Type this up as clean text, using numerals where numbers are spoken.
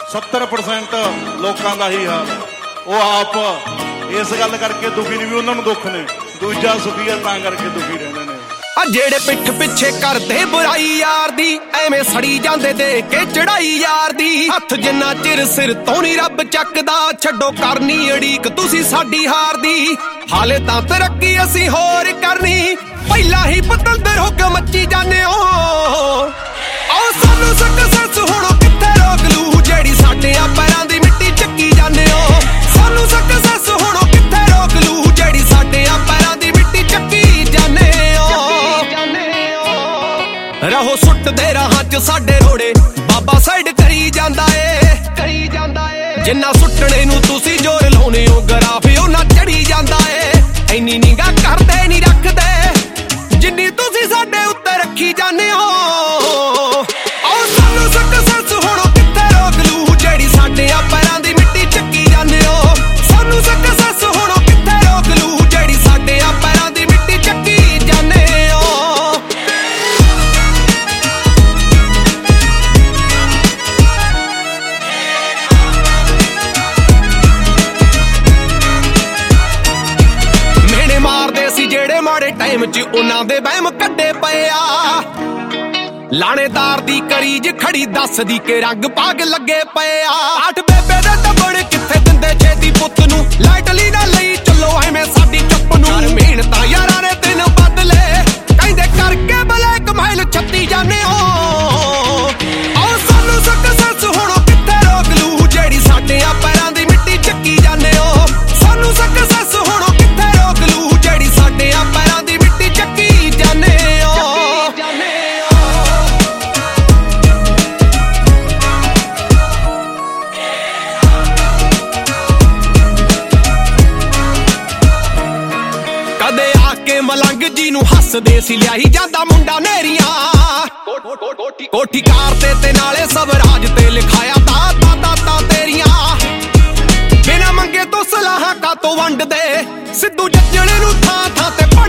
70% ਲੋਕਾਂ ਦਾ ਹੀ ਹਾਲ। ਉਹ ਆਪ ਇਸ ਗੱਲ ਕਰਕੇ ਦੁਖੀ ਨਹੀਂ ਵੀ ਉਹਨਾਂ ਨੂੰ ਦੁੱਖ ਨੇ, ਦੂਜਾ ਸੁਖੀ ਆ ਤਾਂ ਕਰਕੇ ਦੁਖੀ ਰਹਿੰਦੇ ਨੇ। ਆ ਜਿਹੜੇ ਪਿੱਠ ਪਿੱਛੇ ਕਰਦੇ ਬੁਰਾਈ ਯਾਰ ਦੀ, ਐਵੇਂ ਸੜੀ ਜਾਂਦੇ ਦੇ ਕੇ ਚੜਾਈ ਯਾਰ ਦੀ। ਹੱਥ ਜਿੰਨਾ ਚਿਰ ਸਿਰ ਤੋਂ ਨੀ ਰੱਬ ਚੱਕਦਾ, ਛੱਡੋ ਕਰਨੀ ਅੜੀਕ ਤੁਸੀਂ ਸਾਡੀ ਹਾਰ ਦੀ। ਹਾਲੇ ਤਾਂ ਤਰੱਕੀ ਅਸੀਂ ਹੋਰ ਕਰਨੀ, ਪਹਿਲਾਂ ਹੀ ਪਤੰਦਰ ਹੋ ਕੇ ਮੱਚੀ ਜਾਂਦੇ ਹੋ। ਆਓ ਸਾਨੂੰ ਸਕਸੈਸ ਹੁਣ ਕਿੱਥੇ ਰੋਕ ਲੂ, ਜਿਹੜੀ ਸਾਡੇ ਆ ਪੈਰਾਂ ਦੀ ਮਿੱਟੀ ਚੱਕੀ ਜਾਂਦੇ ਹੋ। ਸਾਨੂੰ ਸਕਸੈਸ ਹੁਣ ਕਿੱਥੇ ਰੋਕ ਲੂ, ਜਿਹੜੀ ਸਾਡੇ ਆ ਪੈਰਾਂ ਦੀ ਮਿੱਟੀ ਚੱਕੀ ਜਾਂਦੇ ਹੋ। ਰਹੋ ਸੁੱਟਦੇ ਰਾਹਾਂ ਚ ਸਾਡੇ ਰੋੜੇ, ਬਾਬਾ ਸਾਈਡ ਕਰੀ ਜਾਂਦਾ ਏ, ਕਰੀ ਜਾਂਦਾ ਏ। ਜਿੰਨਾ ਸੁੱਟਣੇ ਨੂੰ ਤੁਸੀਂ ਜ਼ੋਰ ਲਾਉਨੇ ਹੋ, ਗਰਾਫ ਉਹਨਾਂ ਚੜੀ ਜਾਂਦਾ ਏ। ਇੰਨੀ ਨਿਗਾਹ ਕਰਦੇ ਨਹੀਂ ਰੱਖਦੇ ਜਿੰਨੀ ਤੁਸੀਂ ਸਾਡੇ ਉੱਤੇ ਰੱਖੀ ਜਾਂਦੇ ਹੋ। ਆਓ ਸਾਨੂੰ ਸਕਸੈਸ ਹੁਣ ਕਿੱਥੇ ਰੋਕ ਲੂ, ਜਿਹੜੀ ਸਾਡੇ ਆ ਪੈਰਾਂ ਦੀ ਮਿੱਟੀ ਚੱਕੀ ਜਾਂਦੇ ਹੋ। ਸਾਨੂੰ ਸਕਸੈਸ ਹੁਣ ਕਿੱਥੇ ਰੋਕ ਲੂ, ਜਿਹੜੀ ਸਾਡੇ ਆ ਪੈਰਾਂ ਦੀ ਮਿੱਟੀ ਚੱਕੀ ਜਾਂਦੇ ਹੋ। ਮੇਨੇ ਮਾਰਦੇ ਸੀ ਜਿਹੜੇ ਮਾੜੇ ਟਾਈਮ 'ਚ, ਉਹਨਾਂ ਦੇ ਵਹਿਮ ਕੱਢੇ ਪਏ ਆ। ਲਾਣੇਦਾਰ ਦੀ ਕਰੀਜ ਖੜੀ ਦੱਸਦੀ ਕਿ ਰੰਗ ਪਾਗ ਲੱਗੇ ਪਏ ਆ। ਆਠ ਬੇਬੇ ਦੇ ਟੱਬੜ ਕਿੱਥੇ ਦਿੰਦੇ ਛੇਤੀ ਪੁੱਤ ਨੂੰ, ਲਾਈਟਲੀ ਨਾ ਲਈ ਚੱਲੋ ਐਵੇਂ ਸਾਡੀ ਚੁੱਪ ਨੂੰ। ਕਰ ਮਿਹਨਤਾਂ ਯਾਰਾਂ ਨੇ ਦਿਨ ਬਦਲੇ, ਕਹਿੰਦੇ ਕਰਕੇ ਬਲੈਕ ਮਾਈਲ ਛੱਤੀ ਜਾਂਦੇ ਹੋ। ਆਓ ਸਾਨੂੰ ਸਕਸੈਸ ਹੁਣ ਕਿੱਥੇ ਰੋਕ ਲੂ, ਜਿਹੜੀ ਸਾਡੇ ਆ ਪੈਰਾਂ ਦੀ ਮਿੱਟੀ ਚੱਕੀ ਜਾਂਦੇ ਹੋ। ਸਾਨੂੰ ਸਕਸੈਸ ਹੁਣ ਕਿੱਥੇ ਰੋਕ ਲੂ, ਜਿਹੜੀ ਸਾਡੇ ਆ ਪੈਰਾਂ ਦੀ ਮਿੱਟੀ ਚੱਕੀ ਜਾਂਦੇ ਹੋ। ਕਦੇ ਆ ਕੇ ਮਲੰਗ ਜੀ ਨੂੰ ਹੱਸਦੇ ਸੀ, ਲਿਆਈ ਜਾਂਦਾ ਮੁੰਡਾ ਨੇਰੀਆਂ। ਕੋਠੀ ਕਾਰ ਤੇ ਨਾਲੇ ਸਵਰਾਜ ਤੇ ਲਿਖਾਇਆ ਦਾਤਾ ਤੇਰੀਆਂ। ਬਿਨਾਂ ਮੰਗੇ ਤੋਂ ਸਲਾਹਾਂ ਕਾਤੋਂ ਵੰਡਦੇ, ਸਿੱਧੂ ਜੱਜਣੇ ਨੂੰ ਥਾਂ ਥਾਂ ਤੇ